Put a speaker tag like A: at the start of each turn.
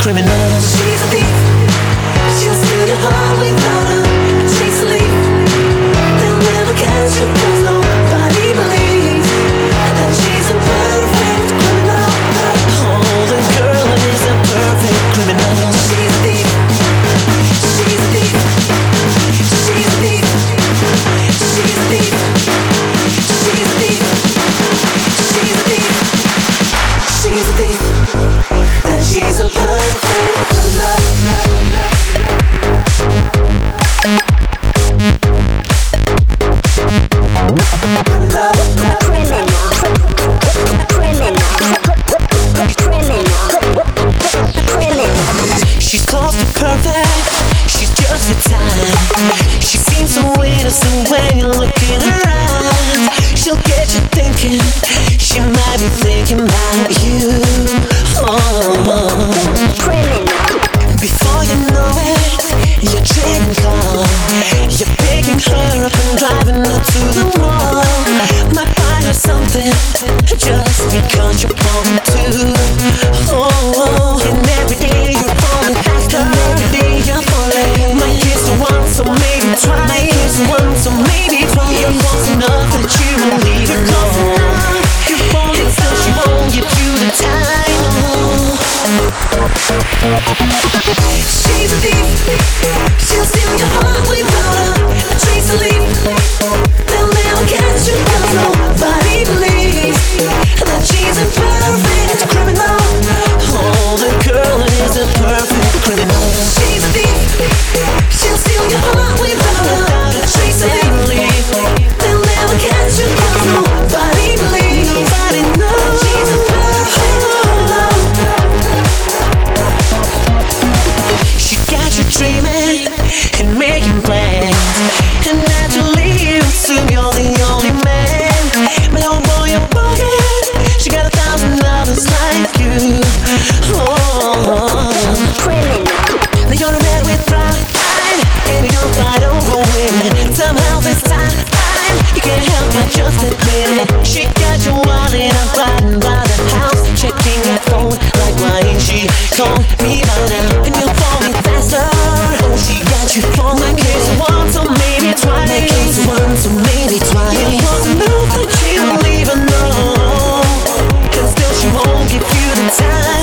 A: criminal.
B: She's a thief. She'll steal your heart without a chase a leaf. They'll never catch you 'cause nobody believes that she's a perfect criminal.
A: Oh, the girl is a perfect criminal.
B: She's a thief. She's a thief. She's a thief. She's a thief. She's a thief. She's a thief. She's a thief. And she's a perfect criminal.
A: She's close to perfect, she's just the time. She seems so innocent when you look in her eyes. She'll get you thinking, she might be thinking about you. Before you know it, you're trading cars. You're picking her up and driving her to the mall. Might buy her something just because you're falling too. And every day you're falling faster. Every day you're falling. Might kiss her once, so maybe try. Might kiss her once, so maybe try. You're close enough that you won't leave her alone. You're falling so she won't give you the time.
B: She's a thief. She'll steal your heart without a trace of leaf. They'll never catch you 'cause nobody believes that she's a perfect criminal.
A: Oh, the girl is a perfect criminal.
B: She's a thief. She'll steal your heart without a trace of leaf. They'll never catch you 'cause nobody believes. Nobody knows she's a perfect criminal.
A: She got you dreaming and making plans, and naturally you assume you're the only man. But oh boy, you're bugging. She got 1,000 others like you. You're a man with pride, and you don't fight over women. Somehow this time, you can't help but just admit it. She got you wallet and riding by the house, checking her phone like why ain't she called me by now? And you're falling faster. Oh, she got you falling. Kiss once or maybe twice. Kiss once or maybe twice. You want to know that she won't even know, and still she won't give you the time.